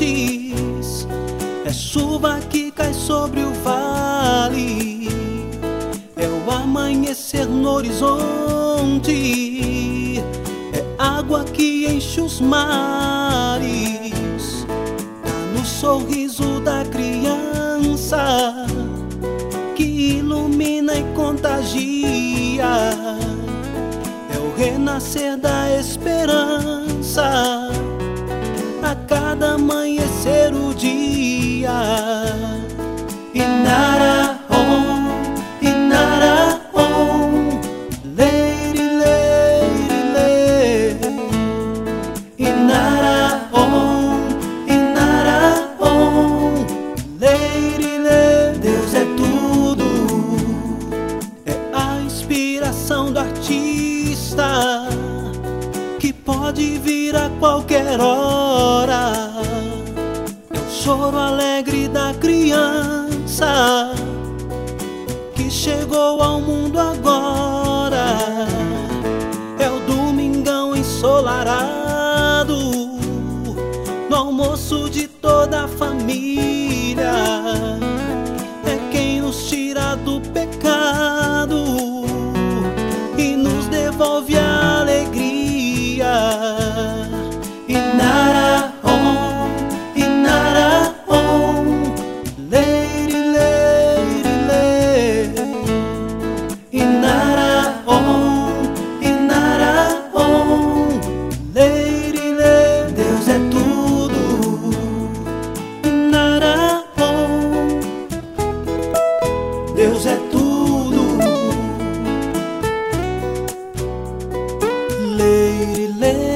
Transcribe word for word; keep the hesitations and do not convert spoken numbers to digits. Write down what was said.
montes, é chuva que cai sobre o vale, é o amanhecer no horizonte, é água que enche os mares, tá no sorriso da criança que ilumina e contagia, é o renascer da esperança a cada amanhecer o dia. Inara on, Inara on, leire, leire, leire. Inara on, Inara on, leire, leire. Deus é tudo, é a inspiração do artista que pode vir a qualquer hora, é o choro alegre da criança que chegou ao mundo agora, é o domingão ensolarado no almoço de toda a família, é quem nos tira do pecado e nos devolve a alegria. Inara on, Inara on, leire, leire, leire. Inara on, Inara on, leire, leire. Deus é tudo. Inara on, Deus é tudo. Leire, leire.